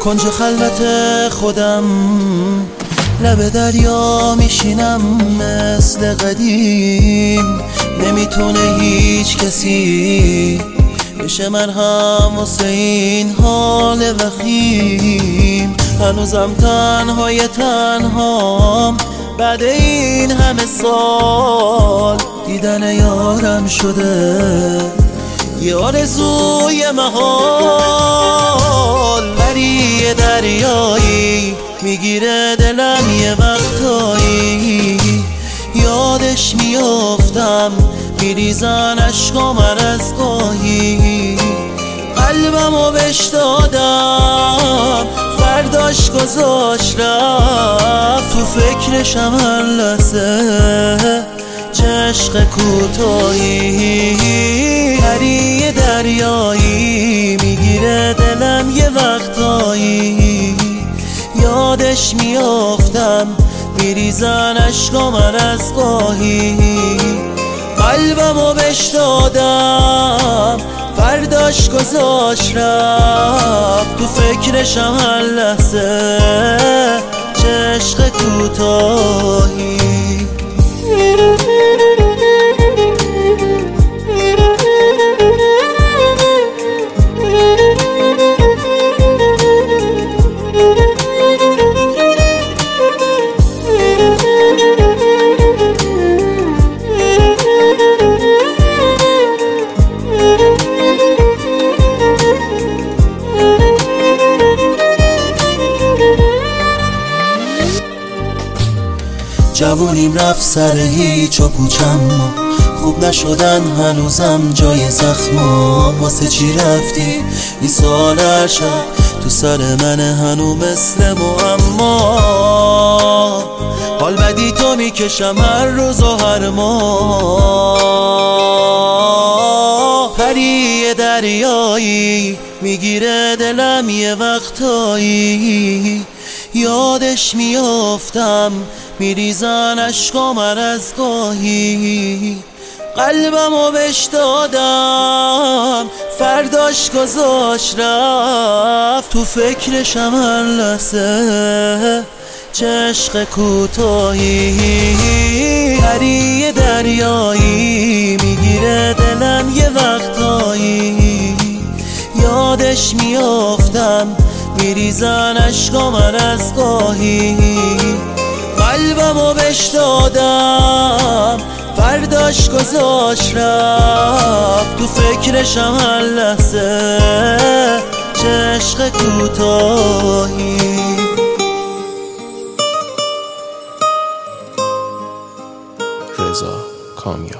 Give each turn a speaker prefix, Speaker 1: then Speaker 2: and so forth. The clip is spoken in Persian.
Speaker 1: کنج خلوت خودم لب دریا میشینم مثل قدیم. نمیتونه هیچ کسی بشه مرهم واسه این حال وخیم. هنوزم تنهای تنهام بعد این همه سال. دیدن یارم شده یه آرزوی محال. بری دریایی میگیره دلم یه وقتایی. یادش میافتم میریزن عشقام از گاهی. قلبمو بهش دادم فرداش گذاشت رفت. تو فکرشم هر لحظه چه عشق کوتاهی. پری دریایی میگیره دلم یه وقتایی. یادش میافتم میریزن عشقام از گاهی. قلبمو بهش دادم فرداش گذاشت رفت. تو فکرشم هر لحظه چه عشق کوتاهی. جوونیم رفت سر هیچ و پوچم، خوب نشدن هنوزم جای زخما. واسه چی رفتی این سال هر شب تو سر من هنو مثل معما. حال بدی تو میکشم هر روز و هر ماه. پری دریایی میگیره دلم یه وقتایی. یادش میافتم میریزن عشقام از گاهی. قلبمو بهش دادم فرداش گذاشت رفت. تو فکرشم هر لحظه چه عشق کوتاهی. پری دریایی میگیره دلم یه وقتایی. یادش میافتم میریزن عشقام از گاهی. قلبمو بهش دادم فرداش گذاشت رفت. تو فکرشم هر لحظه چه عشق کوتاهی.
Speaker 2: رضا کامیاب.